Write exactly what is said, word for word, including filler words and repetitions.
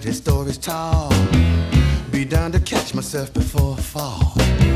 his stories tall. Be down to catch myself before I fall.